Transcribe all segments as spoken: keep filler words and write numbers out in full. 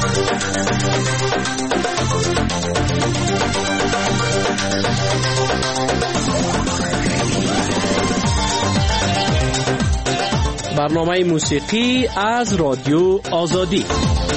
برنامه موسیقی از رادیو آزادی.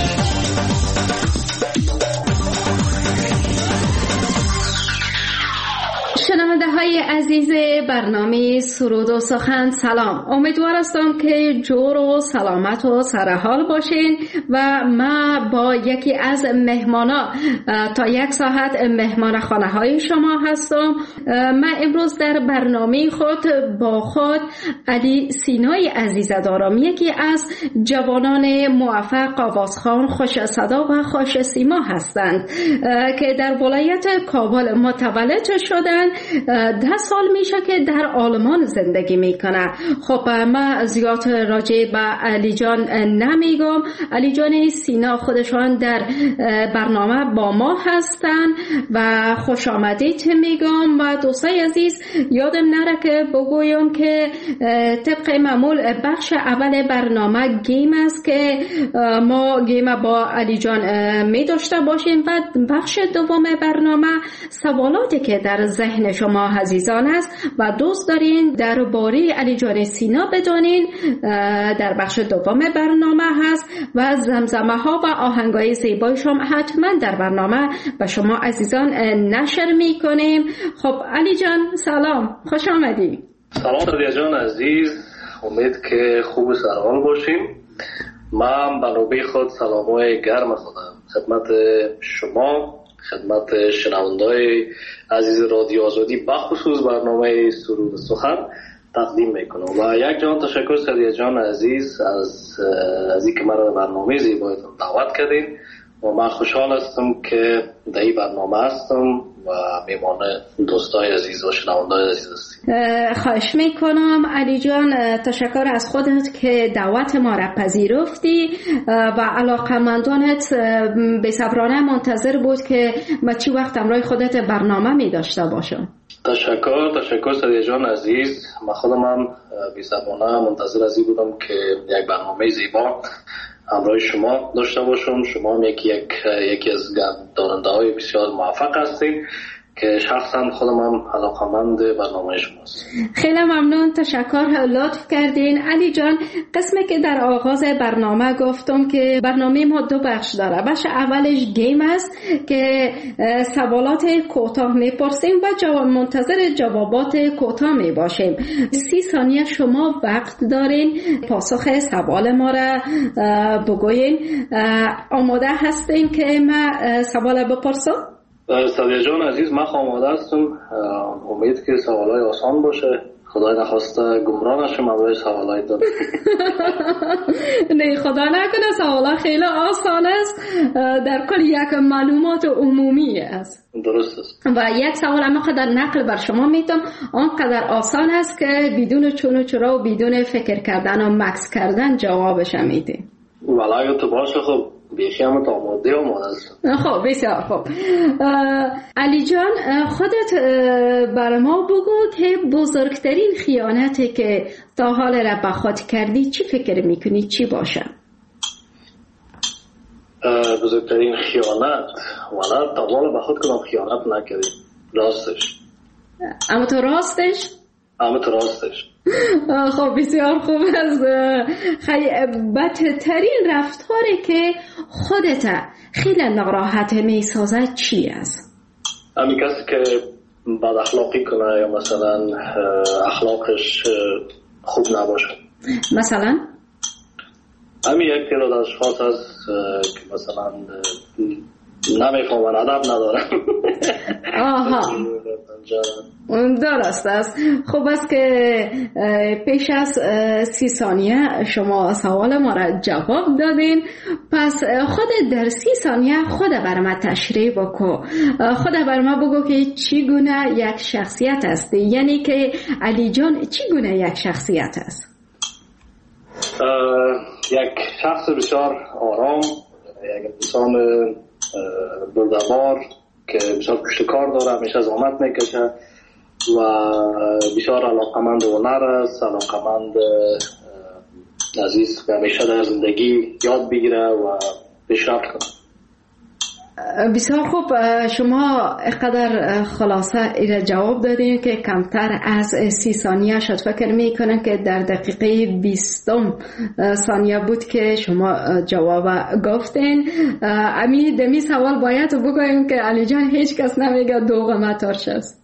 شنونده های عزیز برنامه سرود و سخن، سلام. امیدوار هستم که جور و سلامت و سرحال باشین و ما با یکی از مهمانا تا یک ساعت مهمان خانه های شما هستم. من امروز در برنامه خود با خود علی سینای عزیز دارم، یکی از جوانان موفق آوازخوان خوش صدا و خوش سیما هستند که در ولایت کابل متولد شدند. ده سال میشه که در آلمان زندگی میکنه. خب من زیاد راجع به علی جان نمیگم. علی جان سینا خودشان در برنامه با ما هستن و خوش آمدید میگم. و دوستای عزیز یادم نره که بگویم که طبق معمول بخش اول برنامه گیم است که ما گیم با علی جان می داشته باشیم و بخش دوم برنامه سوالاتی که در ذهن شما عزیزان است و دوست دارین درباره علی جان سینا بدونین در بخش دوم برنامه هست و زمزمه ها و آهنگای زیبایش هم حتما در برنامه به شما عزیزان نشر می کنیم. خب علی جان سلام، خوش آمدی. سلام رادیا جان عزیز، امید که خوب و سرحال باشیم. من به نوبه خود سلامای گرم خودم خدمت شما، خدمت شنونده‌های عزیز رادیو آزادی بخصوص برنامه سرود و سخن تقدیم میکنم و یک جان تشکر سریا جان عزیز از از اینکه مرا برنامه زیبایتون دعوت کردین و من خوشحال هستم که در این برنامه هستم و میمان دوستای عزیز و شنونده‌های عزیز هستیم. خواهش میکنم علی جان، تشکر از خودت که دعوت ما را پذیرفتی و علاقمندانت بی‌صبرانه منتظر بود که ما چی وقت امروی خودت برنامه می داشته باشم. تشکر تشکر سریا جان عزیز. من خودم هم بی‌صبرانه منتظر از این بودم که یک برنامه زیبا همراه شما داشته باشم. شما هم یکی یک یکی از دارنده های بسیار موفق هستید که شخصا خودم هم علاقمند برنامه شماست. خیلی ممنون، تشکر لطف کردین. علی جان، قسمی که در آغاز برنامه گفتم که برنامه ما دو بخش داره. بخش اولش گیم است که سوالات کوتاه میپرسیم و جواب منتظر جوابات کوتاه میباشیم. سی ثانیه شما وقت دارین پاسخ سوال ما را بگوین. آماده هستین که من سوال بپرسم؟ سریا جان عزیز، من آماده هستم. امید که سوالای آسان باشه، خدای نخواسته گمراه نشم برای سوالای دادم. نه خدا نکنه، سوالا خیلی آسان است، در کل یک معلومات عمومی است. درست است. و یک سوال اما خدر نقل بر شما میتونم آنقدر آسان است که بدون چون و چرا و بدون فکر کردن و مکس کردن جوابش میده. ولی اگه تو باشه خب بیشی همه تا آماده آماده است. خب بسیار خوب. علی جان، خودت بر ما بگو که بزرگترین خیانتی که تا حال را به خود کردی چی فکر میکنی چی باشه؟ بزرگترین خیانت والا تا حال به خود کدام خیانت نکردیم. راستش. اما تو راستش؟ اما تو راستش. خب بسیار خوب است. خیلی بدترین رفتاری که خودت خیلی ناراحت می سازد چی است؟ همین کسی که بد اخلاقی کنه یا مثلا اخلاقش خوب نباشه. مثلا؟ همین یک تعداد اشخاص هست که مثلا نمیفهمن، ادب ندارن. آها درست است. خوب است که پیش از سی ثانیه شما سوال ما را جواب دادین. پس خود در سی ثانیه خود بر ما تشریح بکو، خود بر ما بگو که چی گونه یک شخصیت است، یعنی که علی جان چی گونه یک شخصیت است؟ یک شخص بسیار آرام، یک انسان بردبار که بسیار پشت کار داره، همیشه زحمت میکشه و بسیار علاقمند هنر است، علاقمند عزیز که همیشه در زندگی یاد بگیره و پیشرفت کنه. بسیار خوب، شما اقدر خلاصه ایره جواب دادین که کمتر از سی ثانیه شد. فکر می کنم که در دقیقه بیستم ثانیه بود که شما جواب گفتین. امی دمی سوال باید بگویم که علی جان هیچ کس نمیگه دوغ متارش است.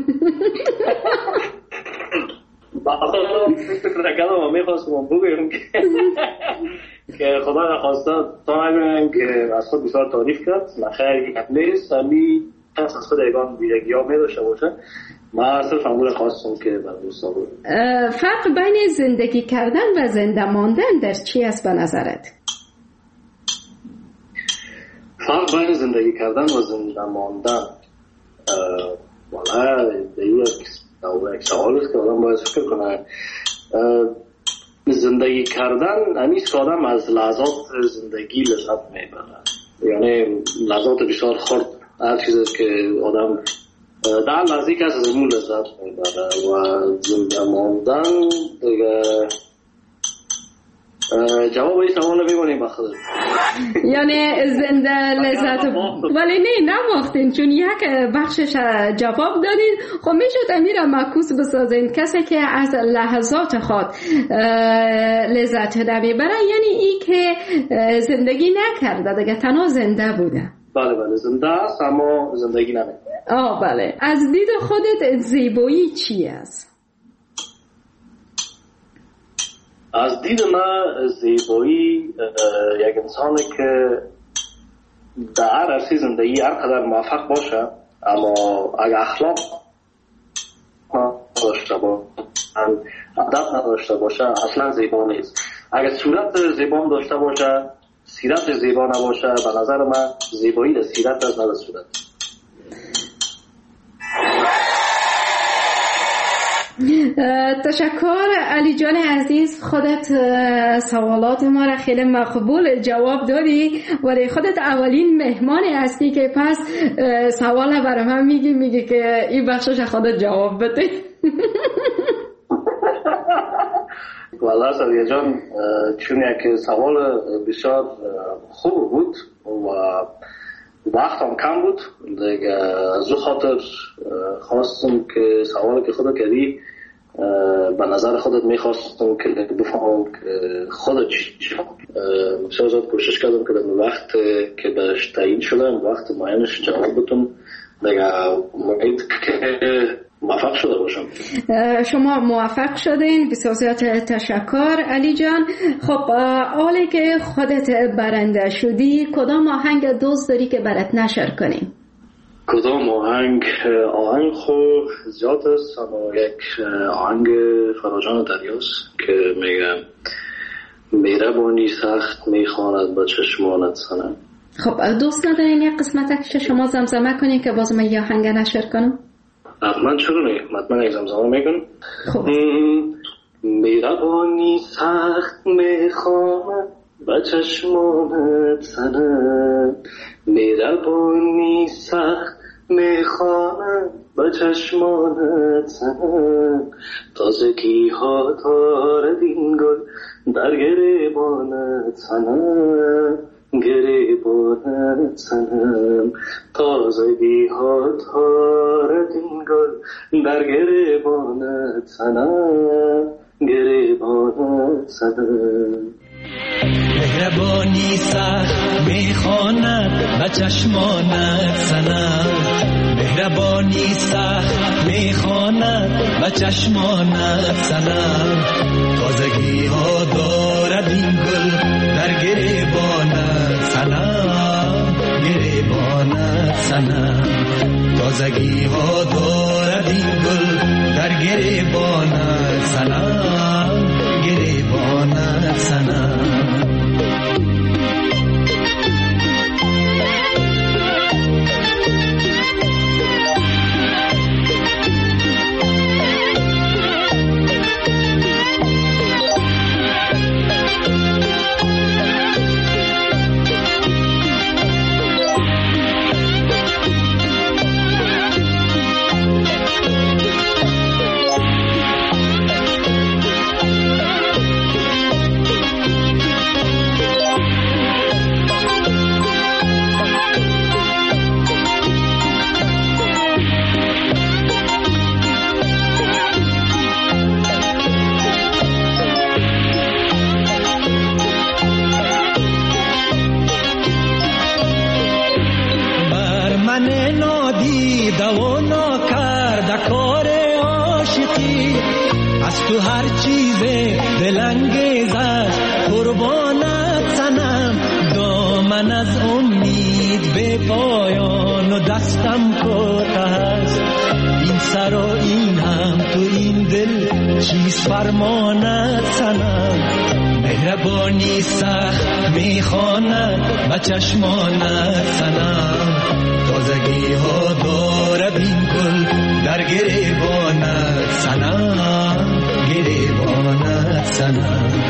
باید فکر نکردم و میخواستم بگویم که که خدا نخواسته تا نگویم که از خود بسیار تعریف کرد. نخیر یک نیست، امی کس از خود ایگان ویژگی ها می داشته باشه. من صرف امور خواستم که بر دوستا بود. فرق بین زندگی کردن و زنده ماندن در چی است به نظرت؟ فرق بین زندگی کردن و زنده ماندن والا یک سوال است که آدم باید فکر کنه. زندگی کردن همیست که آدم از لحظات زندگی لذت میبره، یعنی لحظات بسیار خرد، هر چیزی که آدم در لحظی که از امون لذت میبره. و زنده ماندن دیگه جواب این سوال ببینیم بخدر. یعنی زنده لذت ولی نه نماختین، چون یک بخشش جواب دادین. خب میشد امیر معکوس بسازین کسی که از لحظات خود لذت نمیبره، یعنی ای که زندگی نکرده دیگه، تنها زنده بوده. بله بله زنده است اما زندگی نمیکنه. آه بله. از دید خودت زیبایی چی است؟ از دید من زیبایی یک انسانی که در هر عرصه زندگی هر قدر موفق باشه اما اگر اخلاق نداشته باشه، ادب نداشته باشه، اصلا زیبا نیست. اگر صورت زیبا داشته باشه، سیرت زیبا نباشه، به نظر من زیبایی در سیرت است نه در صورت. تشکر علی جان عزیز، خودت سوالات ما را خیلی مقبول جواب دادی، ولی خودت اولین مهمانی هستی که پس سوال برای من میگی میگی که این بخشش خودت جواب بده. والله سریع جان، چون یک سوال بسیار خوب بود و وقت هم کم بود دیگه، از او خاطر خواستم که سوالی که خودت کردی به نظر خودت میخواستم که بفهمم که خودت چی بسیار کوشش کردم که در وقت که بهش تعیین شدم وقت معینش جواب بدم دیگه. امید که موفق شده باشم. شما موفق شدین، بسیار تشکر علی جان. خب حالی که خودت برنده شدی، کدام آهنگ دوست داری که برات نشر کنیم؟ کدام آهنگ؟ آهنگ خوب زیاد است اما یک آهنگ فراجان دریاست که میگم مهربانی سخت میخواند با چشمانت سنم. خب دوست ندارین یک قسمت شما زمزمه کنین که باز من یه آهنگ نشر کنم؟ من چرا نه؟ من یک زمزمه میکنم. خب مهربانی سخت میخواند با چشمانت سنم، مهربانی سخت میخواند با چشمانت سنم، تازگی ها دارد این گل در گریبانت سنم، گریبانت سنم، تازگی ها دارد این گل در گریبانت سنم، گریبانت سنم. مهربانی سخت میخواند و چشمانت سنم، مهربانی سخت میخواند و چشمانت سنم، تازگی ها دارد این گل در گریبانت سنم، گریبانت سنم، تازگی ها دارد این گل در گریبانت سنم، گریبانت سنم. دوا نکرد کار عاشقی، از تو هر چیز دلانگیز است قربانت سنم. دامن از امید به پایان و دستم کوته است، این سر و این هم تو این دل چیز فرمانت سنم. مهربانی سخت میخواند به چشمانت سنم، تازگی ها دارد این گل در گریبانت سنم، گریبانت سنم.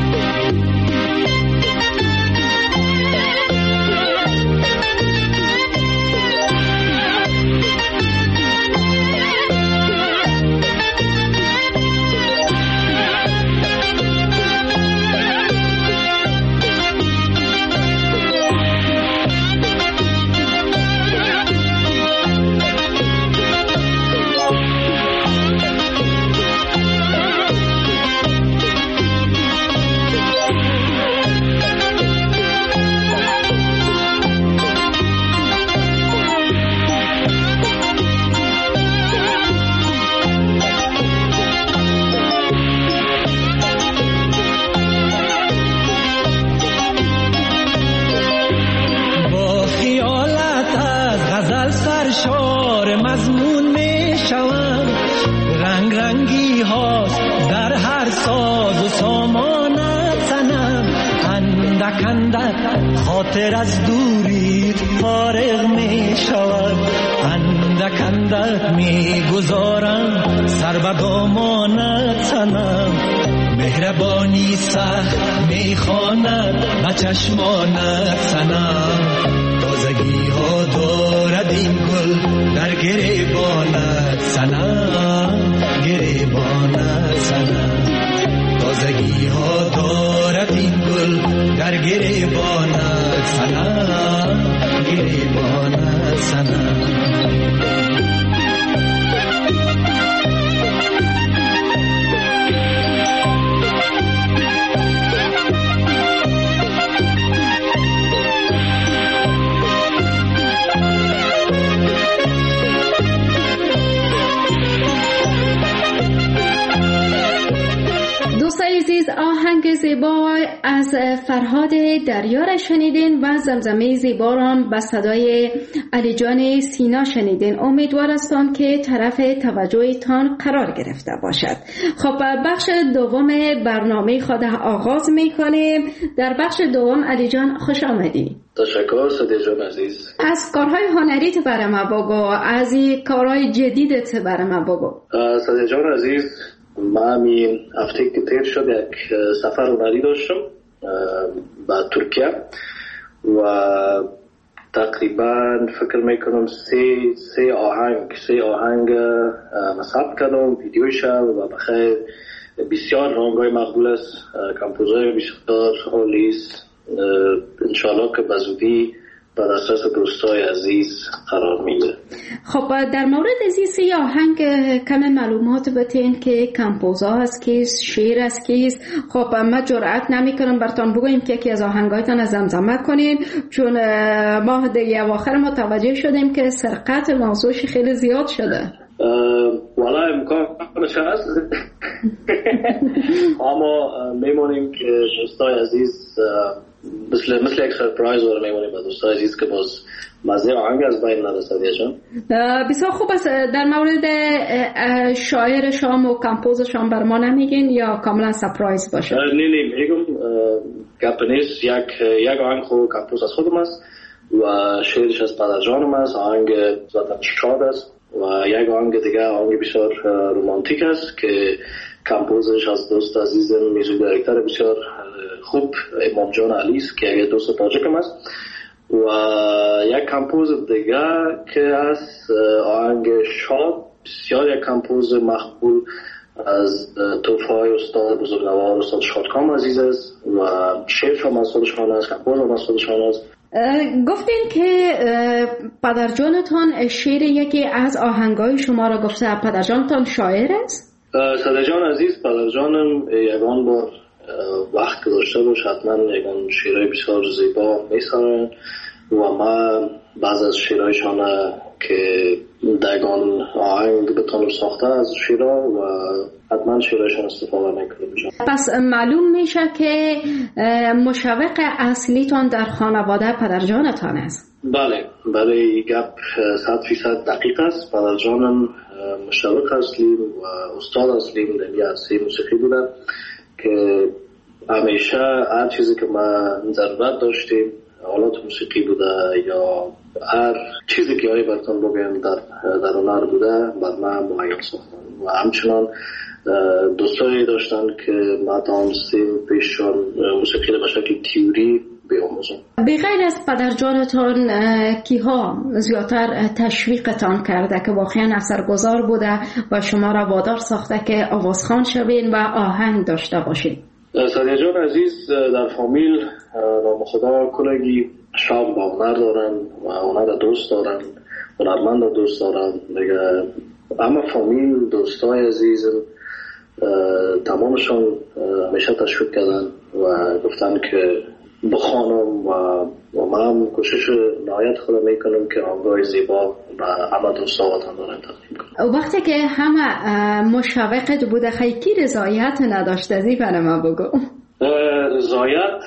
خاطر از دوری فارغ می شود، اندک اندک می گذارم سر به دامانت سنم. مهربانی سخت می خواند به چشمانت سنم، تازگی ها دارد این گل در گریبانت سنم، گریبانت سنم. تازگی ها دارد این گل در گریبانت سنم، گریبانت سنم. آهنگ زیبا از فرهاد دریار شنیدین و زمزمه زیباران به صدای علی جان سینا شنیدین. امیدوار هستم که طرف توجهتان قرار گرفته باشد. خب بخش دوم برنامه خود آغاز میکنیم. در بخش دوم علی جان خوش آمدی. تشکر صدیق جان عزیز. از کارهای هنریت برای ما بگو، از این کارهای جدیدت برای ما بگو. صدیق جان عزیز، من همین هفته که تیر شد یک سفر هنری داشتم به ترکیه و تقریبا فکر میکنم سه سه آهنگ سه آهنگ ثبت کردم، ویدیوش و بخیر بسیار رنگای مقبول است، کمپوزر بسیار عالی است. انشالله که بزودی به دسترس دوستای عزیز قرار میده. خب در مورد از این سه آهنگ کم معلومات بتین که کمپوزا است کیست، شعر است کیست. خب ما جرأت نمی کنم براتون بگویم که یکی از آهنگایتان از زمزمه کنین، چون ما دیگه اواخر متوجه شدیم که سرقت موضوعش خیلی زیاد شده. والا امکانش هست اما میمونیم که دوستای عزیز مثل مثل یک سرپرایز رو میمونیم به دوستای عزیز که باز مزه آهنگ از بین نرسد. جان بسیار خوب است. در مورد شاعر شام و کمپوز شام بر ما نمیگین یا کاملا سرپرایز باشه؟ نه نه میگم گپ نیست. یک یک آهنگ خود کمپوز از خودم است و شعرش از پدر جانم است، آهنگ ذاتاً شاد است و یک آهنگ دیگه آهنگ بسیار رومانتیک است که کمپوزش از دوست عزیزم میوزیک دایرکتور بسیار خوب امام جان علی است که یک دوست تاجیکم است و یک کمپوز دیگه که از آهنگ شاد بسیار یک کمپوز مقبول از توفای استاد بزرگوار استاد شادکام عزیز است و شعرش هم از خودشان است، کمپوز هم از خودشان است. گفتین که پدرجانتان شعر یکی از آهنگای شما را گفته. پدرجانتان شاعر است؟ صدیق جان عزیز، پدرجانم یگان بار وقت گذاشته باش حتما یگان شعرهای بسیار زیبا میسرن و من بعض از شعرهایشان که دگان آهنگ بتونم ساخته از شیرا و حتما شیراشون استفاده میکنیم. پس معلوم میشه که مشوق اصلیتان در خانواده پدرجانتان است. بله بله، این گپ صد فیصد دقیق است. پدرجانم مشوق اصلی و استاد اصلی در عرصه موسیقی بودن که همیشه هر چیزی که ما ضرورت داشتیم، آلات موسیقی بوده یا هر چیزی که آیه براتون بگیم در در هنر بوده، بر من مهیا ساختن و همچنان دوستایی داشتن که ما دانستیم پیششان موسیقی رو به شکل تیوری بیاموزم. بغیر از پدرجانتان کیها زیادتر تشویقتان کرده که واقعا اثرگذار بوده و شما را وادار ساخته که آوازخوان شوین و آهنگ داشته باشین؟ سادیا جان عزیز در فامیل نام خدا کلگی شام با هنر دارن و هنر دوست دارن، هنرمند دوست دارن دیگه. اما فامیل دوستای عزیزم تمامشون همیشه تشویق کردن و گفتن که بخوانم و و من کوشش نهایت خودم میکنم که آنگاه زیبا و همه دوستاواتان دارم تقدیم کنم. وقتی که همه مشوقت بوده خیلی کی رضایت نداشته زی برای ما بگو؟ رضایت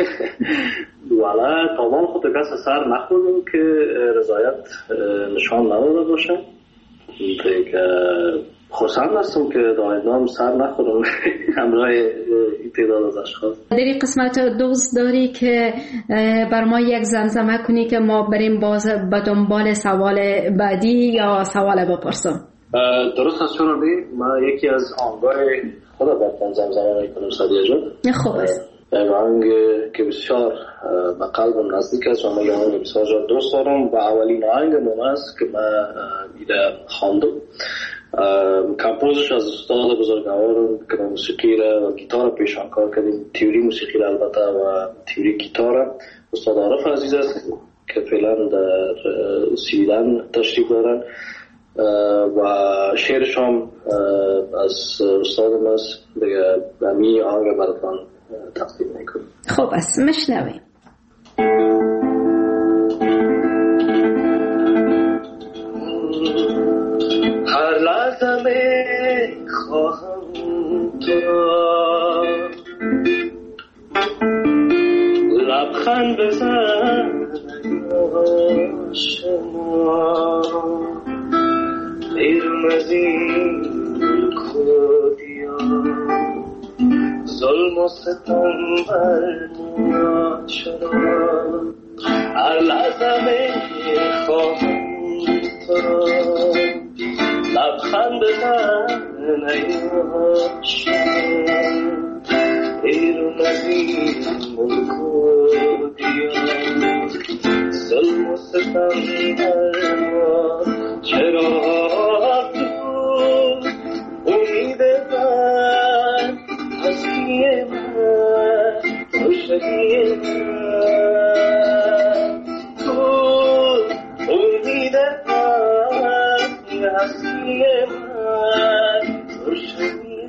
والا تمام خود کس سر نخوردم که رضایت نشان نداده باشم. دیگه خوشحال هستم که دایدام سر نخورم همراه تعداد از اشخاص. در این قسمت دوست داری که بر ما یک زمزمه کنی که ما بریم باز به دنبال سوال بعدی یا سوال بپرسم؟ درست است چون من یکی از آنگاه خدا براتون زمزمه میکنم سادیا جان. خوب است. یک آهنگ که بسیار به قلبم نزدیک است و من این آهنگ بسیار دوست دارم و اولین آهنگ من است که من ایده خواندم. کمپوزش از استاد بزرگوارم که موسیقی را و گیتار پیشان کار کردیم، تیوری موسیقی را البته و تیوری گیتار استاد عارف عزیز است که فعلا در سویدن تشریف دارن و شعرش هم از استادم است. دیگه همی آهنگ براتون تقدیم میکنم. خوب است مشنویم. هر لحظه می خواهم تو را لبخند بزن شما بیرون از این کودیا ظلم و ستم بر ما چرا. هر لحظه می خواهم تو را لبخند بزن ایواشم بیرون از این ملک و دیار ظلم و ستم بر ما چرا. تو امید من هستی من روشنی من تو امید من هستی من روشنی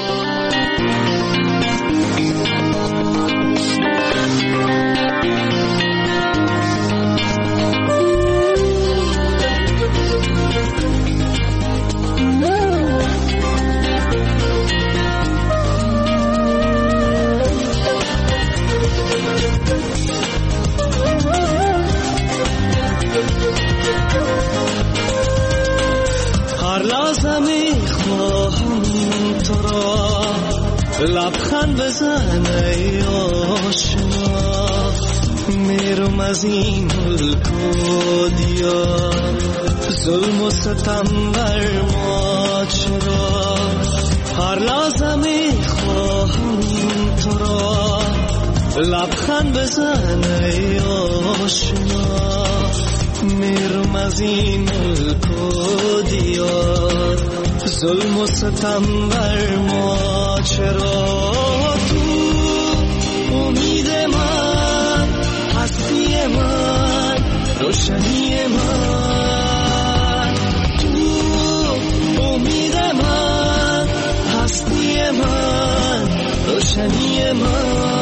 لبخند بزن ای آشنا میرم از این ملک و دیار ظلم و ستم بر ما چرا. هر لحظه میخواهم تو را لبخند بزن ای آشنا میرم از این ملک و دیار ظلم و ستم بر ما چرا. تو امید من هستی من روشنی من تو امید من هستی من روشنی من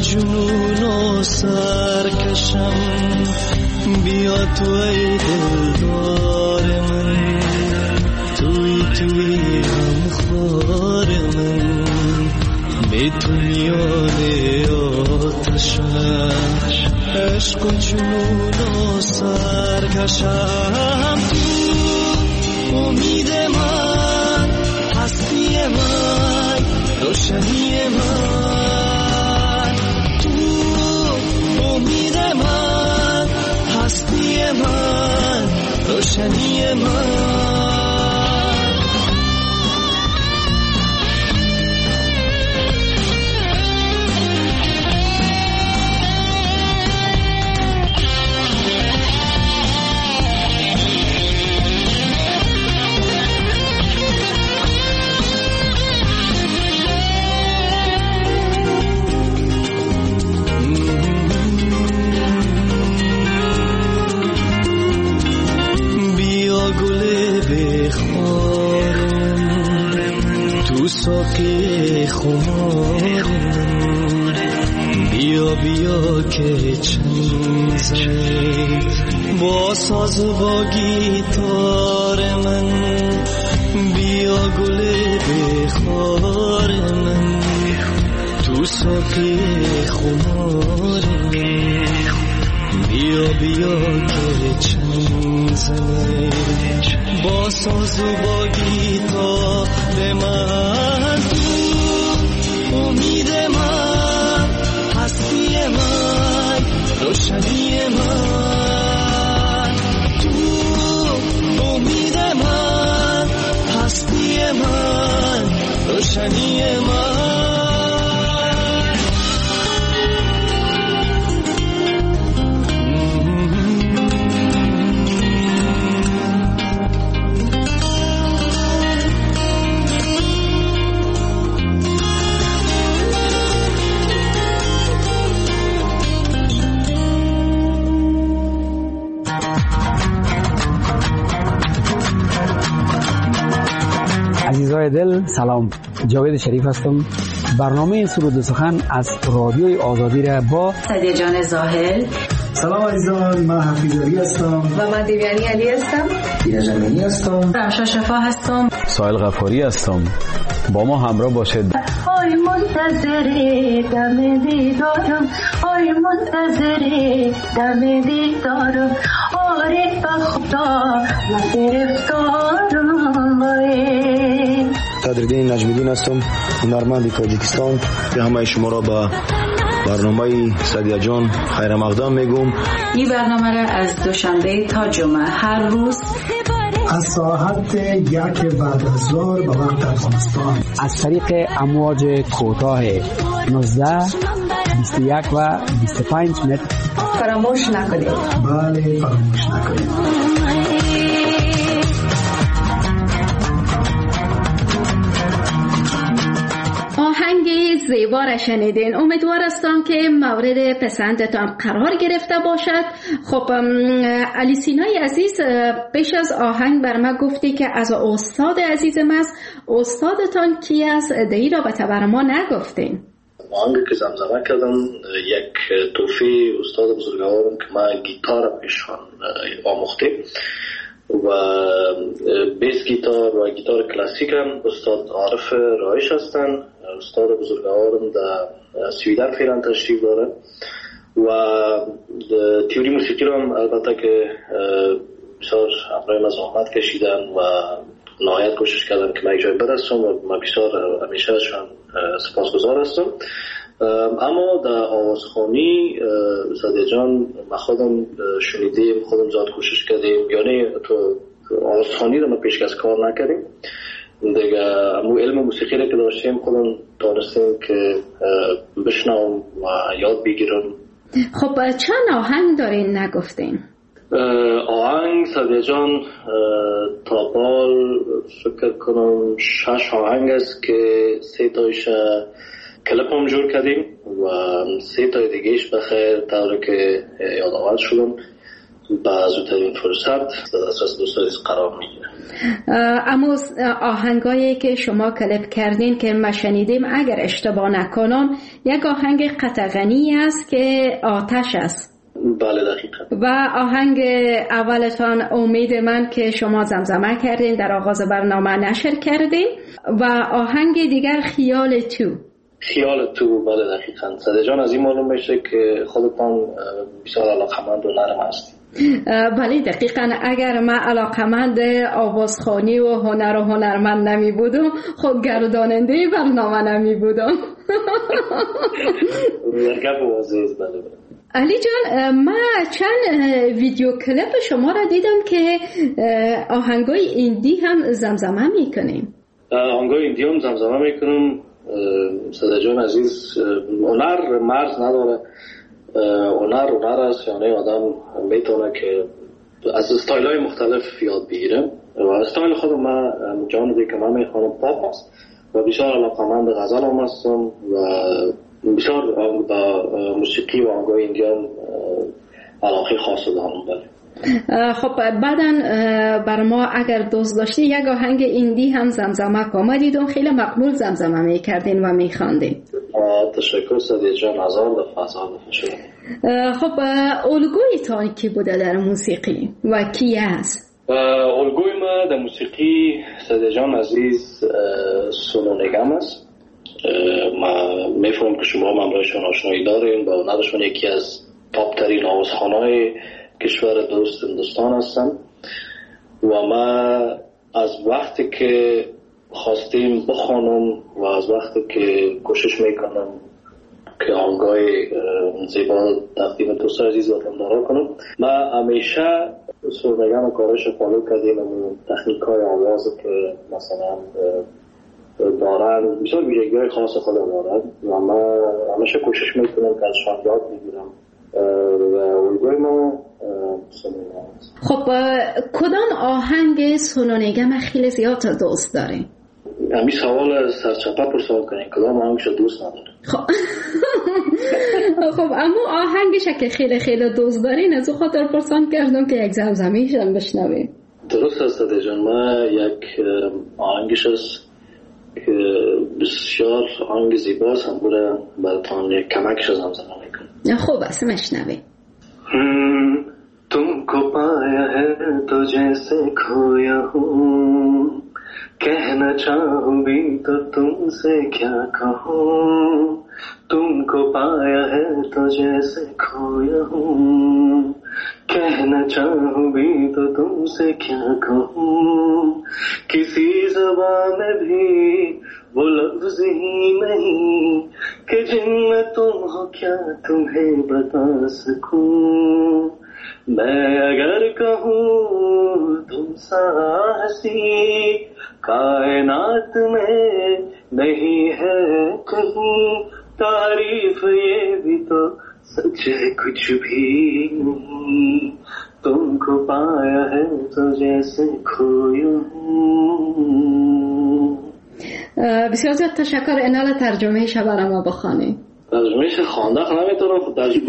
جنون و سرکشم بیا تو ای دلدار من توی توی غمخوار من به تو میان آتشم عشق و جنون و سرکشم تو امید من هستی من روشنی من تو امید من هستی من روشنی من ساقی خمار من بیا بیا که چنگ زنی با ساز و با گیتار من بیا گل بخار من تو ساقی خمار من بیا بیا که چنگ زنی با ساز و با گیتار من تو امید من هستی من روشنی من تو امید من هستی من روشنی من عزیزای دل سلام، جاوید شریف هستم. برنامه سرود و سخن از رادیوی آزادی را با سعدیه جان زاهل. سلام عزیزان، من حفیظ علی هستم و من دیویانی علی هستم. دینا جمینی هستم. رمشا شفا هستم. سایل غفاری هستم. با ما همراه باشید. آی منتظر دم دیدارم، آی منتظر دم دیدارم، آره به خدا من گرفتارم. صدرالدین نجمیدین هستم، هنرمند تاجیکستان. به همه شما را به برنامه سعدیه جان خیر مقدم میگم. این برنامه را از دوشنبه تا جمعه هر روز از ساعت یک بعد از ظهر به وقت افغانستان از طریق امواج کوتاه نوزده، بیست و یک و بیست و پنج متر فراموش نکنید. بله فراموش نکنید. آهنگ زیبا را شنیدین. امیدوار هستم که مورد پسندتان قرار گرفته باشد. خب علی سینای عزیز، پیش از آهنگ بر ما گفتی که از استاد عزیزم است. استادتان کی است؟ دهی را به تبر ما نگفتین. آهنگی که زمزمه کردم یک توفی استاد بزرگوارم که ما گیتار پیشان آموختیم و بیس گیتار و گیتار کلاسیک هم استاد عارف رایش هستن. استاد بزرگوارم در سویدن فعلا تشریف داره و تیوری موسیقی رو هم البته که بسیار همراه ما زحمت کشیدن و نهایت کوشش کردن که من یک جای برسم و من بسیار همیشه ازشان سپاسگزار هستم. اما در آوازخوانی سعدیه جان ما خودم شنیدیم، خودم زیاد کوشش کردیم، یعنی تو آوازخوانی رو ما پیشکش کار نکردیم دیگه. امو علم موسیقی رو که داشتیم خودم دانستیم که بشنوم و یاد بگیرم. خب چند آهنگ دارین نگفتین؟ آهنگ سعدیه جان تا بال فکر کنم شش آهنگ است که سه تایش کلپ هم جور کردیم و سه تای دیگهش بخیر طوری که یادآور شدم با زودترین فرصت در دسترس دوستان قرار میگیره. اما آهنگایی که شما کلیپ کردین که ما شنیدیم اگر اشتباه نکنم یک آهنگ قطغنی است که آتش است. بله دقیقا. و آهنگ اولتان امید من که شما زمزمه کردین در آغاز برنامه نشر کردین و آهنگ دیگر خیال تو. خیال تو بله دقیقا. صدر جان از این معلوم میشه که خودتان بسیار علاقمند و نرم هستید. بله دقیقا. اگر من علاقمند آوازخوانی و هنر و هنرمند نمی بودم خب گرداننده برنامه نمی بودم. مرگب و عزیز. بله بله. علی جان من چند ویدیو کلیپ شما را دیدم که آهنگای ایندی هم زمزمه میکنیم. آهنگای ایندی هم زمزمه میکنم. صدر جان عزیز هنر مرز نداره. هنر هنر است، یعنی آدم میتونه که از استایل های مختلف یاد بگیره و استایل خود من جانبی که من میخوانم پاپ است و بسیار علاقمند غزل هم هستم و بسیار با موسیقی و آهنگای ایندیان علاقه خاص دارم. بله. خب بعداً بر ما اگر دوست داشتی یک آهنگ ایندی هم زمزمه کن. ما دیدم خیلی مقبول زمزمه میکردین و میخواندین. تشکر صدیق جان. هزار دفعه هزار دفعه شد. خب الگویتان کی بوده در موسیقی و کی است؟ الگوی ما در موسیقی صدیق جان عزیز سونو نگم است. ما میفهمم که شما هم برایشان آشنایی دارین با هنرشون یکی از پاپ ترین آوازخوان‌های کشور دوست هندوستان هستن و ما از وقتی که خواستیم بخوانم و از وقتی که کوشش میکنم که آهنگای زیبا تقدیم دوست عزیز وطنداران کنم، ما همیشه سرنگم و کارش فالو کردیم و تکنیک های آواز که مثلا دارن بسیار ویژگی های خاص خود دارن و ما همیشه کوشش میکنم که ازشان یاد بگیرم و الگوی ما سونو. خب کدام آهنگ سونو نگم خیلی زیاد دوست دارین؟ همین سوال سرچپه پرسان کنین کدام آهنگش دوست نداره. خب خب اما آهنگش که خیلی خیلی دوست دارین از او خاطر پرسان کردم که یک زمزمه‌ایش هم بشنویم. درست است صدیق جان. ما یک آهنگش است که بسیار آهنگ زیباست هم بوده براتون یک کمکش زمزمه میکنم. خوب است میشنویم. तुमको पाया है तो जैसे खोया हूँ, कहना चाहूँ भी तो तुमसे क्या कहूँ. तुमको पाया है तो जैसे खोया हूँ, कहना चाहूँ भी तो तुमसे क्या कहूँ. किसी ज़बान में भी वो लफ्ज़ ही नहीं कि जिनमें तुम हो क्या तुम्हें बता सकूं. मैं अगर कहूँ तुम सा हंसी कायनात में नहीं है कहीं, तारीफ ये भी तो सच है कुछ भी नहीं. तुमको पाया है तो जैसे खोया हूँ. بسیار زیاد تشکر. انال ترجمه شبر ما بخوانی. ترجمهش خوانده نمیتونم خود ترجمه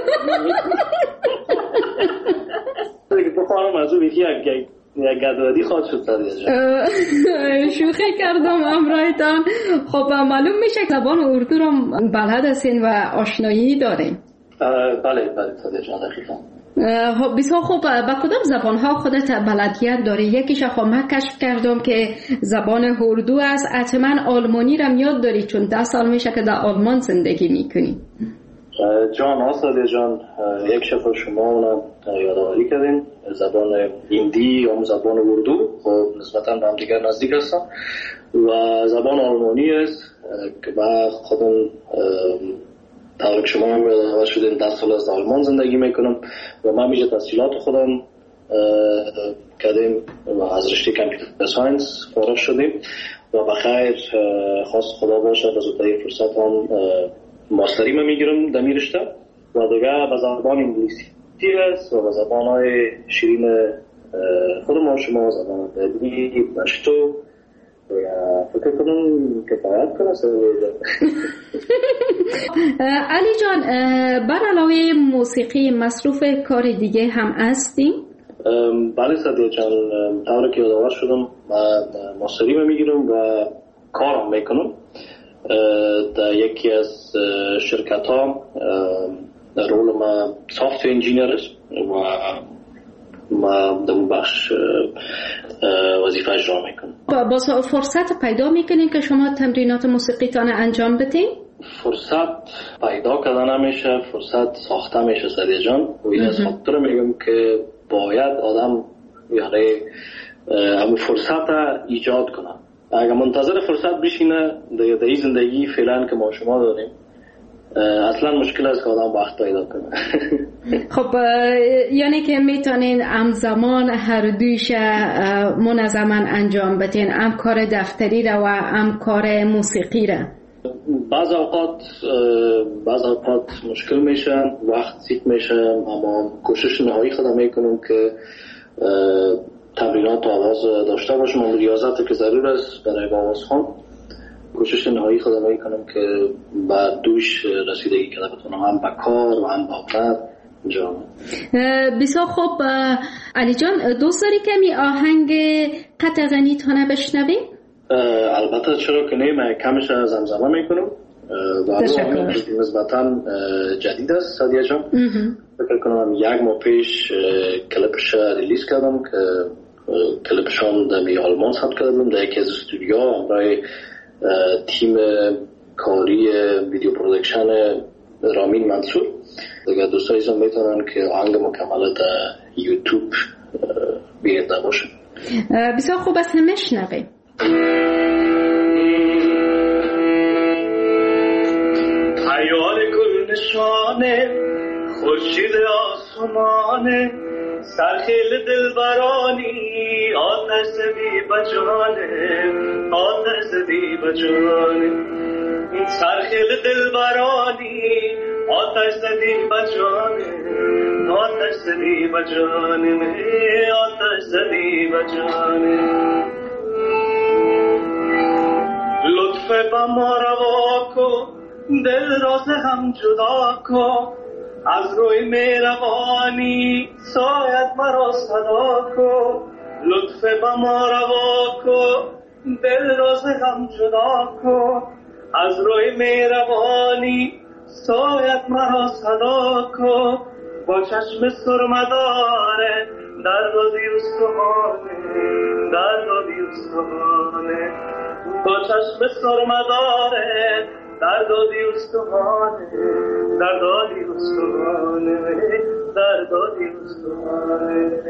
بخوانم از اون یکی یک گدوادی خواهد شد. شوخی کردم امرایتان. خب معلوم میشه که زبان اردو رو بلد هستین و آشنایی دارین. بله بله صدیق جان دقیقا. خب بسیار خوب. با کدام زبان ها خودت بلدیت داری؟ یکیش خب من کشف کردم که زبان اردو است. حتما آلمانی را یاد داری چون ده سال میشه که در آلمان زندگی میکنی. جان آساده جان یک شفا شما اونم یادآوری کردین. زبان هندی یا زبان اردو خب نسبتا به هم دیگر نزدیک هستن و زبان آلمانی است که من خودم طور که شما هم یادآور شدین ده سال از آلمان زندگی میکنم و من میشه تحصیلات خودم کردیم و از رشته کامپیوتر ساینس فارغ شدیم و بخیر خواست خدا باشد از اون فرصت هم ماستری من میگیرم در می رشته و دیگه به زبان انگلیسی هست و به زبانهای شیرین خود ما شما زبان ادبی پشتو فکر کنم کفایت کنه صدای علی جان، بر علاوه موسیقی مصروف کار دیگه هم هستی؟ بله صدیق جان، طوری که یادآور شدم من ماستری میگیرم و کارم میکنم در یکی از شرکت ها. رول ما سافت‌ویر انجینیر است و ما در اون بخش وظیفه اجرا میکنم. با فرصت پیدا میکنین که شما تمرینات موسیقی تان انجام بدین؟ فرصت پیدا کردن نمیشه، فرصت ساخته میشه صدیق جان. و این از خاطر میگم که باید آدم یعنی همون فرصت ایجاد کنه. اگر منتظر فرصت بشینه در این زندگی فعلا که ما شما داریم اصلا مشکل است که آدم وقت پیدا کنه. خب یعنی که میتونین همزمان هر دویش منظما انجام بدین، هم کار دفتری را و هم کار موسیقی را؟ بعض اوقات بعض اوقات مشکل میشه، وقت سیت میشه، اما کوشش نهایی خودم میکنم که تمرینات آواز داشته باشم. اما ریاضت که ضرور است برای آواز خوان کوشش نهایی خودم میکنم که بعد دوش رسیدگی کنم بتونم هم با کار و هم با هنر انجام. بسیار خوب. علی جان، دوست داری کمی آهنگ قطع غنی تانه بشنویم؟ البته چرا که نه، من کمش زمزمه میکنم و آهنگ نسبتا جدید است صدیق جان. فکر کنم یک ماه پیش کلیپش ریلیز کردم که کلیپشان در می آلمان ثبت کردم در یکی از استودیوها برای تیم کاری ویدیو پرودکشن رامین منصور. دیگه دوستان ایزان میتونن که آهنگ مکمل در یوتیوب بیرده باشه. بسیار خوب است، همه شنویم. حیال گل نشانه خورشید آسمانه سرخیل دلبرانی آتش زدی بجانه آتش زدی بجانه سرخیل دلبرانی آتش زدی بجانه آتش زدی بجانه آتش زدی بجانه لطف با ما روا کن دل راز هم جدا کن از روی مهربانی سایت مرا صدا کن لطف با ما روا کن دل راز هم جدا کن از روی مهربانی سایت مرا صدا کن با چشم سرمداره درد و دیوستمانه درد و دیوستمانه با چشم سرمداره درد و دیوستمانه درد و دیوستمانه درد و دیوستمانه.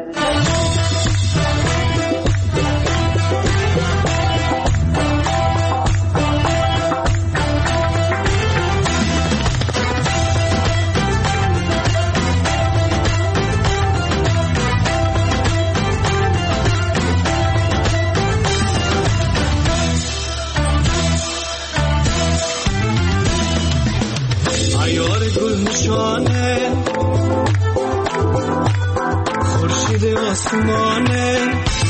خورشید آسمانه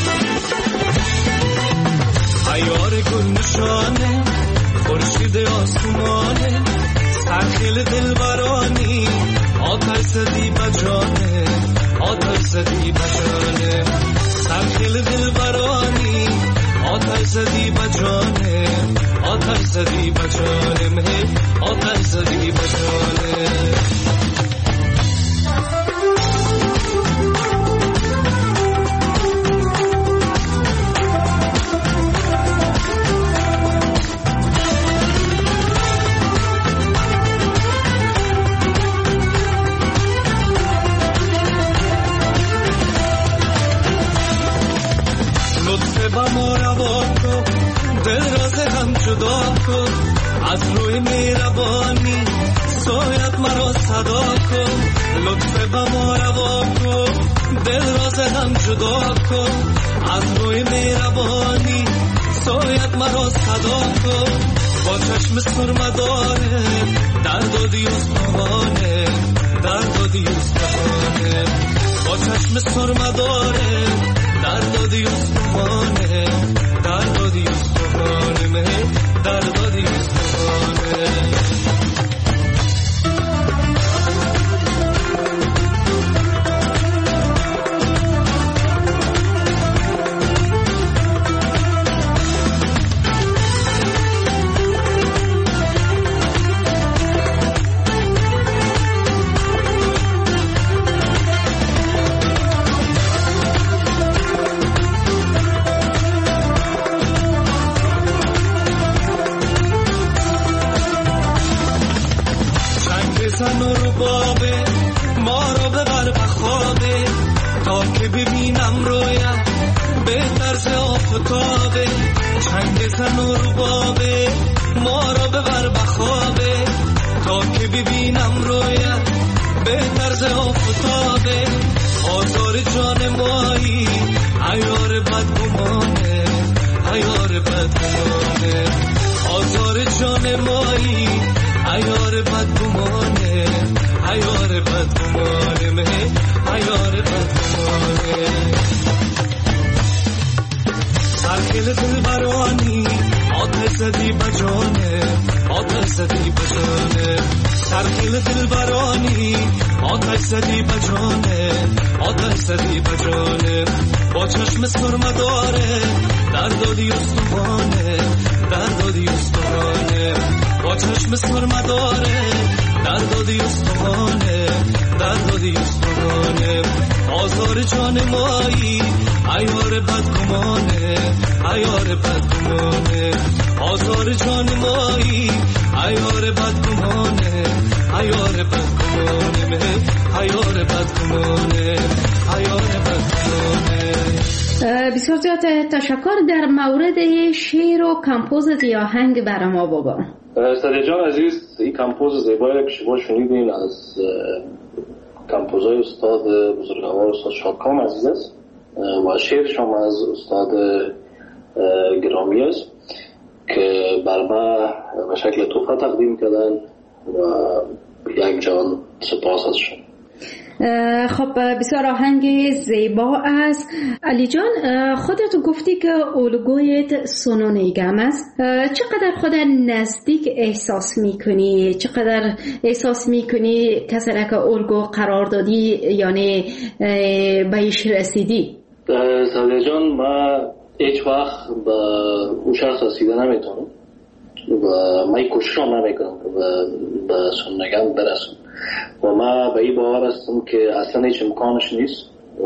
عیار گل نشانه خورشید آسمانه سرخیل دلبرانی آتش زدی بجانه آتش زدی بجانه سرخیل دلبرانی آتش زدی بجانه آتش زدی بجانه مه آتش زدی بجانه. از روی مهربانی سایت مرا صدا کن لطف با ما روا کن دل راز هم جدا کن از روی مهربانی سایت مرا صدا کن با چشم سرمداره درد و دیوستمانه درد و دیوستمانه با چشم سرمداره درد و دیوستمانه درد و دیوستمانه. آفتابه، چنگ زن و ربابه، ما را ببر بخوابه، تا که ببینم رویت به طرز آفتابه. آزار جان مایی عیار بدگمانه، عیار بدگمانه، آزار جان مایی عیار بدگمانه، عیار بدگمانه، مه عیار بدگمانه. سرکل دل برانی آتش زدی بجانه، آتش زدی بجانه، سرکل دل برانی آتش زدی بجانه، آتش زدی بجانه. با چشم سرمداره در دادی استوانه، در دادی استوانه، با چشم سرمداره در دادی استوانه، در دادی استوانه. آزار جان مایی عیار بدگمانه، عیار بدگمانه، آزار جان مایی عیار بدگمانه، عیار بدگمانه، عیار بدگمانه، عیار بدگمانه. بسیار زیاد تشکر. در مورد شعر و کمپوز آهنگ برای ما بگو. سادیا جان عزیز، این کمپوز زیبایی که شما شنیدین از کمپوزای استاد بزرگوار استاد شادکام عزیز است و شعرش هم از استاد گرامی است که بر ما به شکل تحفه تقدیم کردن و یک جان سپاس ازشون. خب بسیار آهنگ زیبا است. علی جان، خودت گفتی که الگویت سنن گم است. چقدر خودت نزدیک احساس میکنی؟ چقدر احساس میکنی کسی را که الگو قرار دادی یعنی بهش رسیدی؟ سادیا جان، ما هیچ وقت به اون شخص رسیده نمیتونم و من کوشش هم نمیکنم که به سنن گم برسم و ما به این باور هستم که اصلا هیچ امکانش نیست و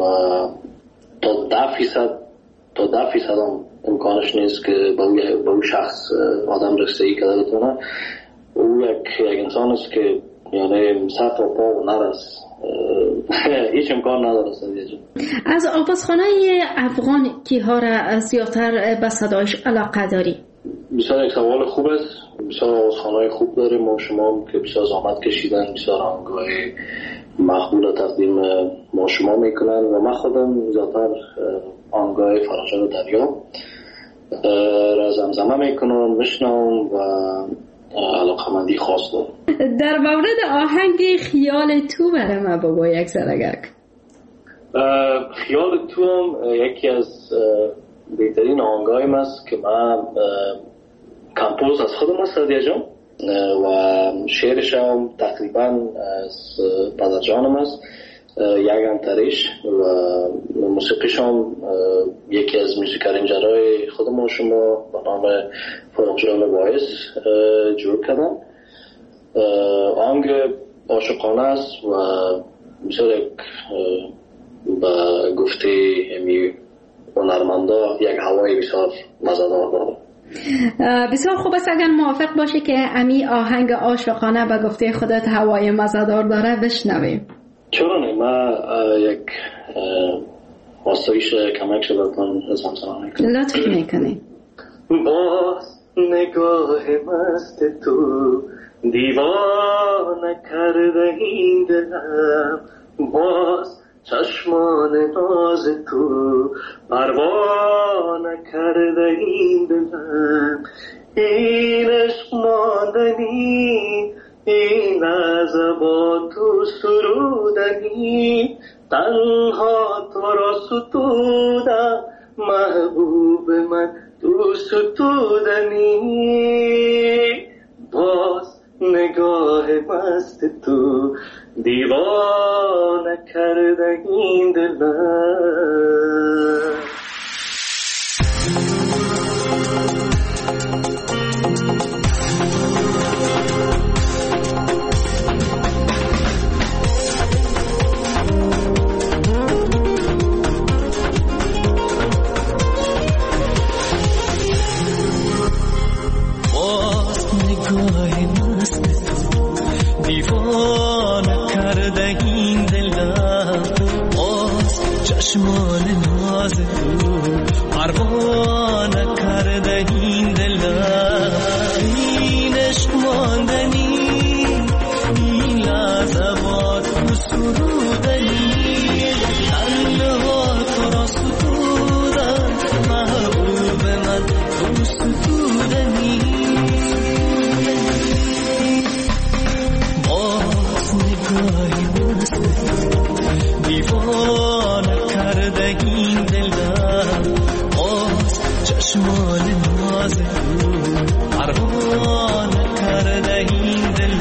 تا ده فیصد تا ده فیصد هم امکانش نیست که به اون شخص آدم رسیدگی کرده بتونه. او یک یک انسان است که یعنی سر تا پا و نرس، هیچ امکان نداره. از آوازخانه افغان کیها را زیادتر به صدایش علاقه داری؟ بسیار یک سوال خوب است. بسیار آوازخانه‌های خوب داریم ما شما که بسیار زحمت کشیدن، بسیار آهنگ‌های مقبول تقدیم ما شما میکنن و من خودم زیادتر آهنگ‌های فرجان دریا را زمزمه میکنم، میشنوم و علاقه‌مندی خاص دارم. در مورد آهنگ خیال تو برای ما بابا یک سرگک. خیال تو هم یکی از بهترین آهنگایم است که من کمپوز از خودم است سادیا جان و شعرش هم تقریبا از پدر جانم است، یک انتریش و موسیقیش هم یکی از موسیقارنجرهای خودم شما به نام فرخجان وایس جور کردم. آهنگ عاشقانه است و بسیار یک به گفته امی هنرمندا یک هوای بسیار مزه‌دار داره. بسیار خوب است اگر موافق باشی که امی آهنگ عاشقانه به گفته خودت هوای مزه‌دار داره بشنویم. چرا نه؟ من یک آستایش کمک شدتان زمزمه میکنم. لطف میکنی. باز نگاه مست تو دیوانه کرده این دلم، باز چشمان ناز تو پروانه کرده این دلم. این عشق ماندنی، این از با تو سرودنی، تنها تو را ستودم محبوب من تو ستودنی. باز نگاه مست تو دیوانه کرده این دلم. چشمان ناز تو ناز پروانه کرده این دل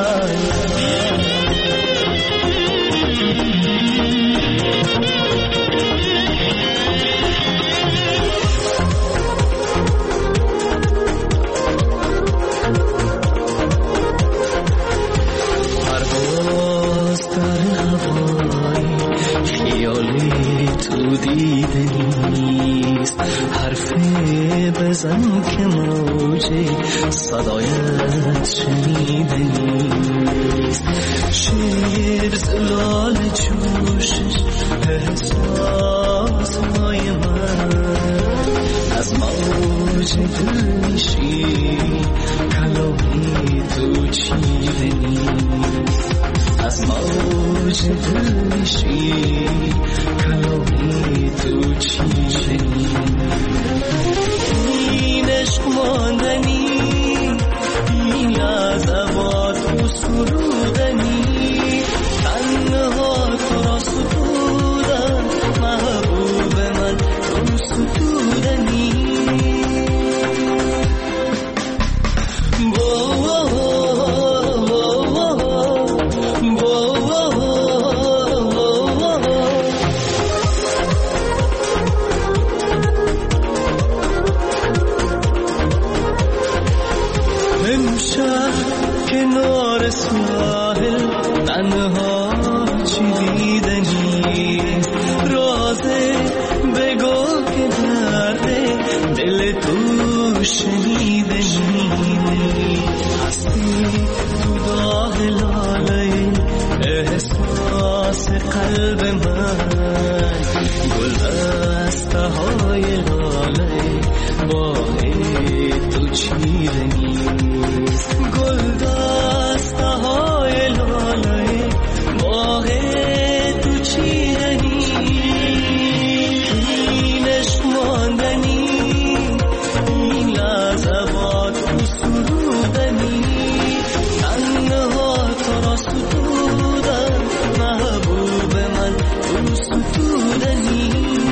دیده نیست حرفی بزن که موجه صدایت شنیده نیست شیر زلال جوشش احساس های من از موج دل میشی کلامی تو چیده نیست از موج دل میشی کلامی تو چیده این عشق ماندنی این لحظه تو سرودنی تنها تو را سپودن محبوب من تو ستودنی ساحل تنها چیدنی رازه بگو که درده دل تو شنیدنی هستی تو داغ لاله احساس قلب من گل دسته های لاله باه تو چیدنی گل دسته های لاله باه تو چیدنی این عشق ماندنی این لحظه با تو سرودنی تنها تو را ستودن محبوب من تو ستودنی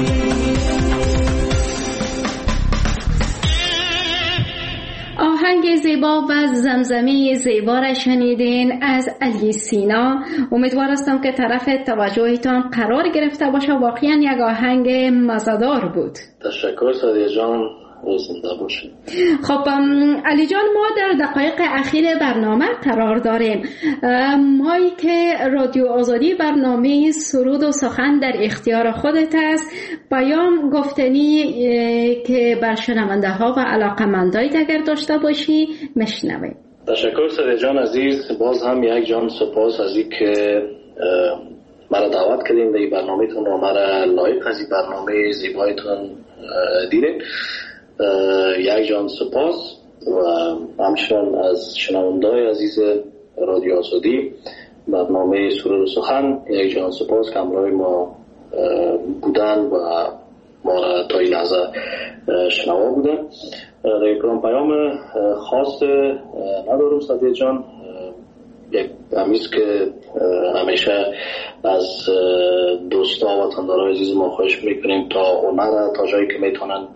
آهنگ زیبا و زمزمه زیبا را شنیدین از علی سینا. امیدوار هستم که طرف توجهتان قرار گرفته باشه. واقعا یک آهنگ مزه‌دار بود. تشکر سادیه جان، زنده باشید. خب علی جان، ما در دقایق اخیر برنامه قرار داریم. مایی که رادیو آزادی برنامه سرود و سخن در اختیار خودت است، پیام گفتنی که بر شنونده ها و علاقمندایت اگر داشته باشی مشنویم. تشکر سادیه جان عزیز، باز هم یک جان سپاس از این که مرا دعوت کردین به این برنامه‌تون و مرا لایق از این برنامه زیبایتون دیدین. یک جان سپاس و همچنان از شنونده‌های عزیز رادیو آزادی برنامه سرود و سخن یک جان سپاس که همراه ما بودن و ما را تا این لحظه شنوا بودن. در کلام پیام خاص ندارم سادیه جان، یک همیست که همیشه از دوستا و وطندارای عزیز ما خواهش میکنیم تا هنر تا جایی که میتونن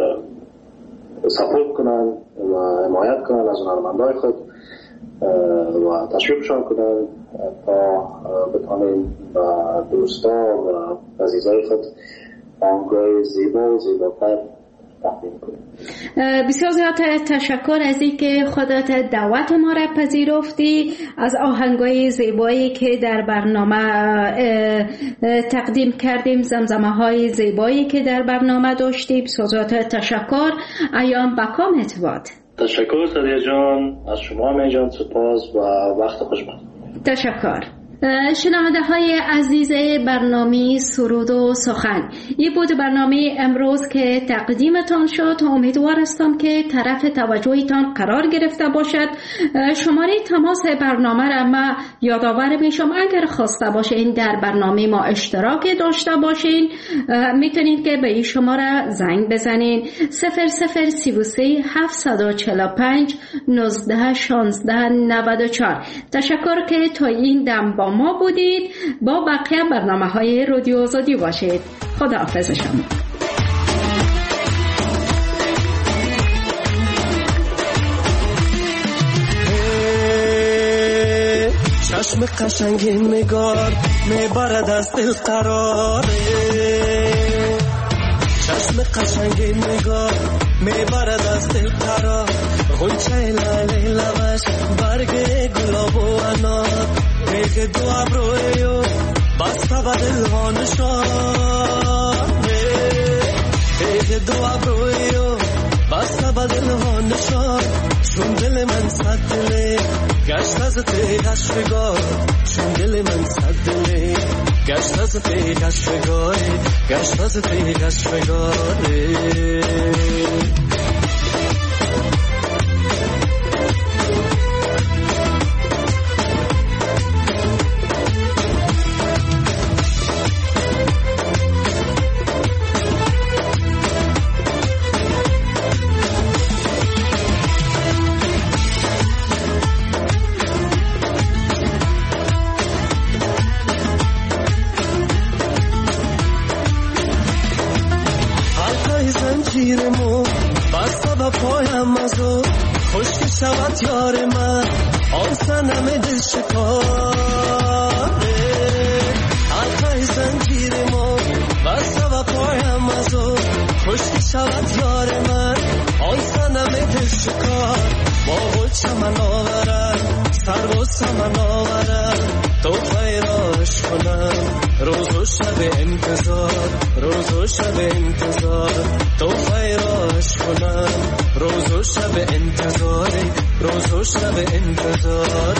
سپورت کنن و حمایت کنن از هنرمندای خود و تشویقشان کنن تا بتونیم و دوستا و عزیزای خود آهنگای زیبا و زیباتر تقدیم کنیم. بسیار زیاد تشکر از این که خودت دعوت ما را پذیرفتی، از آهنگای زیبایی که در برنامه تقدیم کردیم، زمزمه های زیبایی که در برنامه داشتیم. بسیار زیاد تشکر. ایام بکامت باد. تشکر سادیه جان، از شما می جان سپاس و وقت خوش باد. تشکر. شنونده های عزیز برنامه سرود و سخن، این بود برنامه امروز که تقدیمتان شد. امیدوار هستم که طرف توجهتان قرار گرفته باشد. شماره تماس برنامه را ما یادآور میشم، اگر خواسته باشین در برنامه ما اشتراک داشته باشین میتونید که به این شماره زنگ بزنین صفر صفر سی و سه هفتصد و چهل و پنج نوزده شانزده نود و چهار. تشکر که تا این دم با ما بودید. با بقیه برنامه های رادیو آزادی باشید. خداحافظ شما. چشم قشنگ نگار میبرد از دل قراره چشم قشنگ نگار میبرد از دل قرار غنچه لاله لبش برگ گلاب و انار میگه دو ابرویو بسته به دل ها نشانه میگه دو ابرویو بسته به دل ها نشان چون دل من صد دله گشت از تیغش فگار چون دل من صد دله گشت از تیغش فگار گشت از تیغش فگاره زنجیرمو بسته به پایم ازو خشک شود یار من آن سنم دل شکاره حلقه زنجیرمو بسته به پایم ازو خشک شود یار من آن سنم دل شکار با گل چمن آورم سر و سمن آورم تو خیراش کنم روز و شب انتظار روز و شب انتظار تو خیراش کنم روز و شب انتظار روز و شب انتظار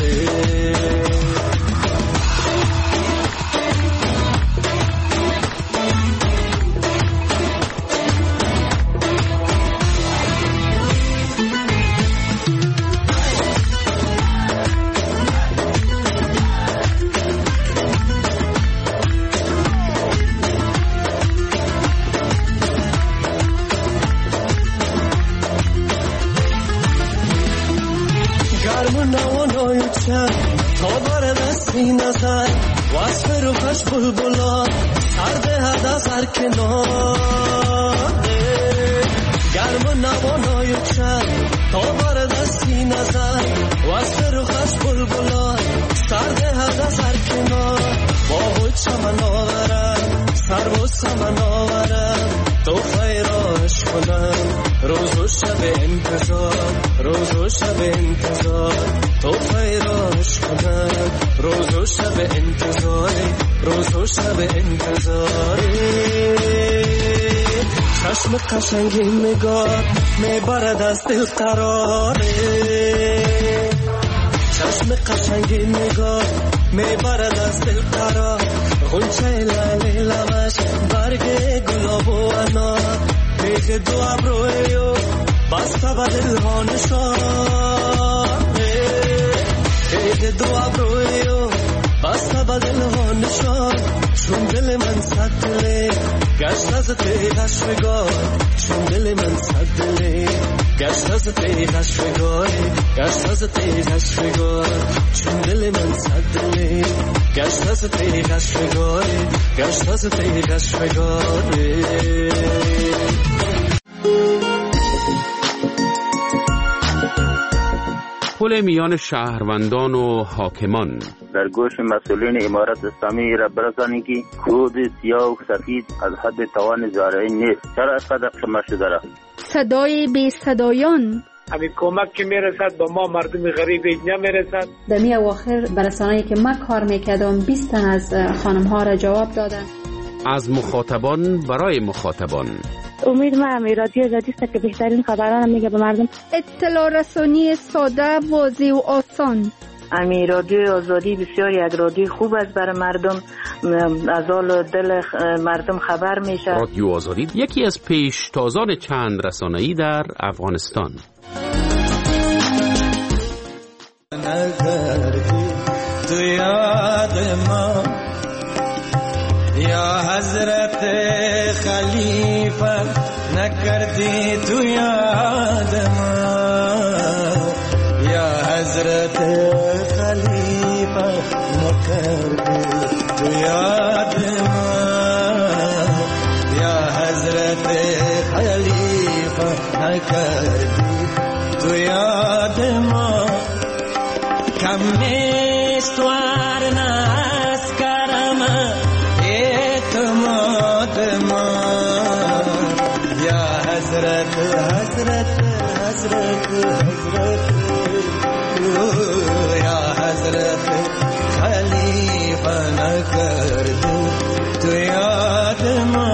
تا برد از سینه زد وصف روحش بلبلان سرده هد از هر کناره گرم و نوانای چند تا برد از سینه زد وصف روحش بلبلان سرده هد از هر کنار با بود چمن آورم سر و سمن آورم تو خیراش کنم روز و شب انتظار روز و شب انتظار تو خیراش کنم روز و شب انتظار روز و شب انتظار چشم قشنگ نگار میبرد از دل قراره چشم قشنگ نگار میبرد از دل قرار غنچه لاله لبش برگ گلاب و انار میگه دو ابرویو بسته به دل ها نشانه میگه دو ابرویو بسته به دل ها نشان چون دل من صد دله گشت از تیغش فگار چون دل من صد دله گشت از تیغش فگار گشت از تیغش فگار چون دل من صد دله گشت از تیغش فگار گشت از تیغش فگار پل میان شهروندان و حاکمان در گوش مسئولین امارت اسلامی را برسانید که کود سیاه و سفید از حد توان زارعین نیست. چرا اینقدر شما شده را؟ صدای بی صدایان همین کمک که میرسد با ما مردم غریب نمیرسد. در می اواخر برسانه‌ای که من کار میکردم بیست تن از خانم ها را جواب دادن. از مخاطبان برای مخاطبان امید ما می رادیو آزادی است که بهترین خبران میگه به مردم. اطلاع رسانی ساده، واضح و آسان. امی رادیو آزادی بسیاری از رادیو خوب است برای مردم، از حال دل مردم خبر میشه. رادیو آزادی یکی از پیشتازان چند رسانه‌ای در افغانستان. نکردی تو یاد ما یا حضرت خلیفه، نکردی تو یاد ما یا حضرت خلیفه، نکردی تو یاد ما یا حضرت خلیفه، نکردی تو یاد ما. کم نیست حضرت حضرت حضرت حضرت یا حضرت خلیفه نکردی تو یاد ما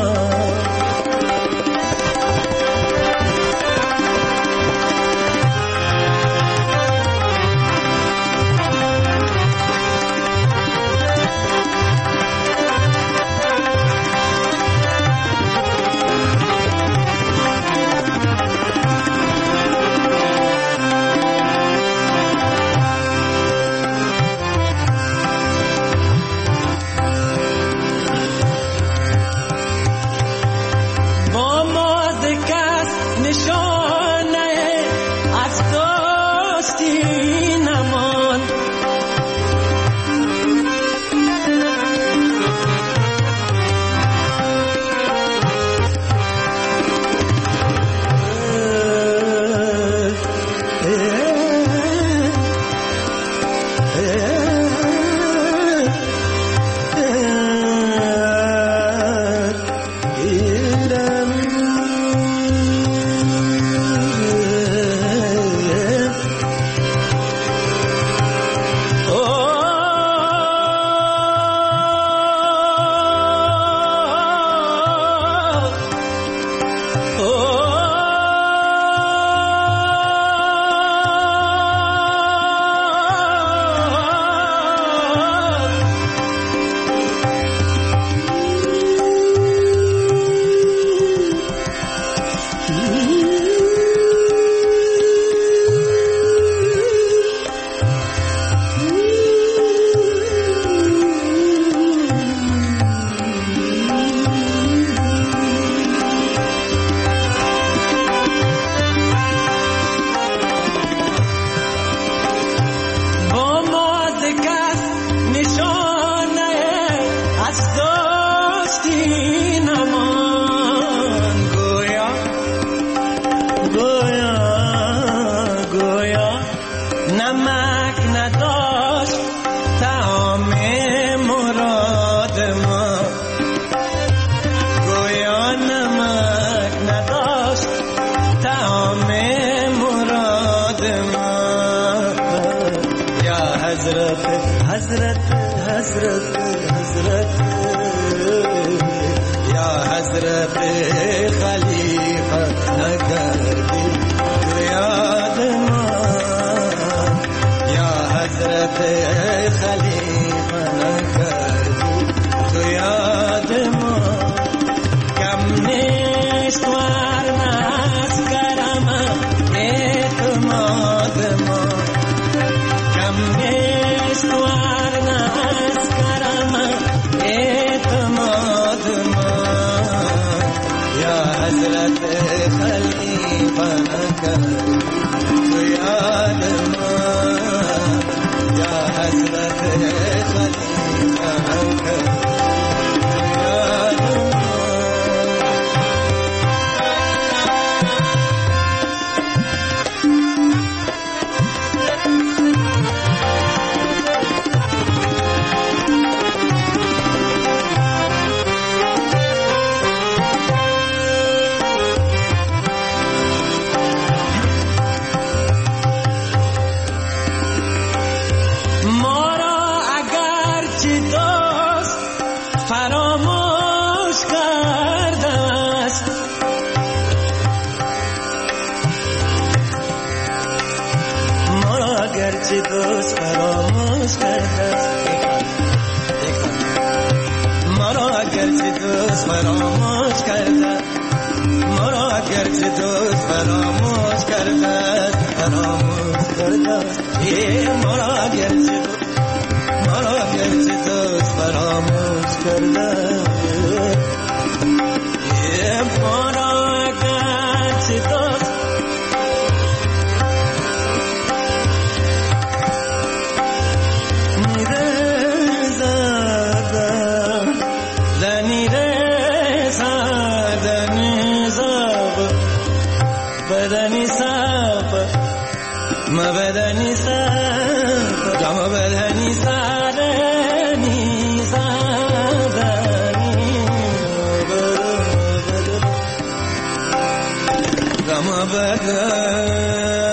غم بدن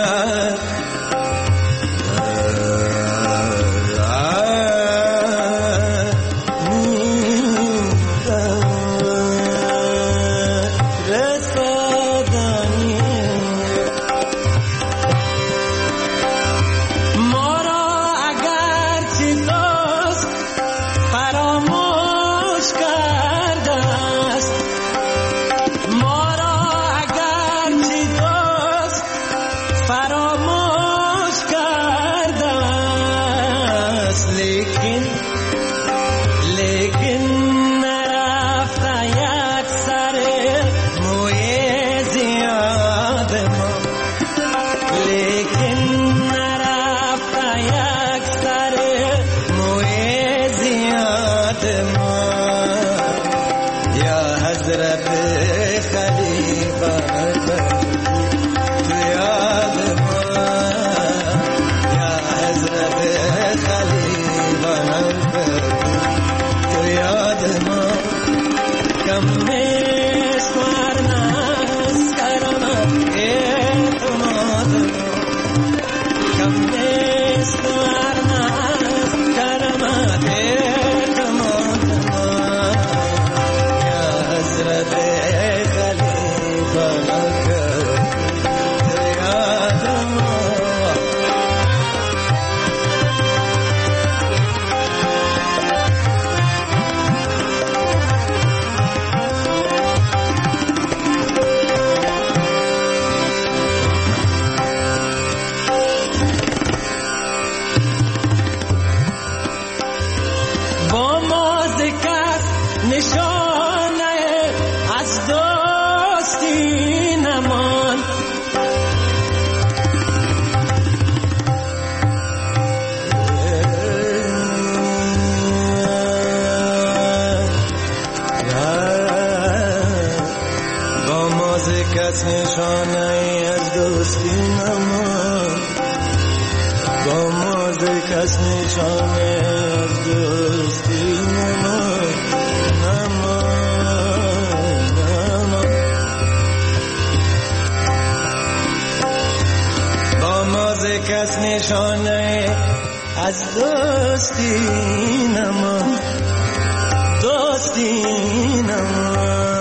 کس نشانه از دوستی نما دوستی نما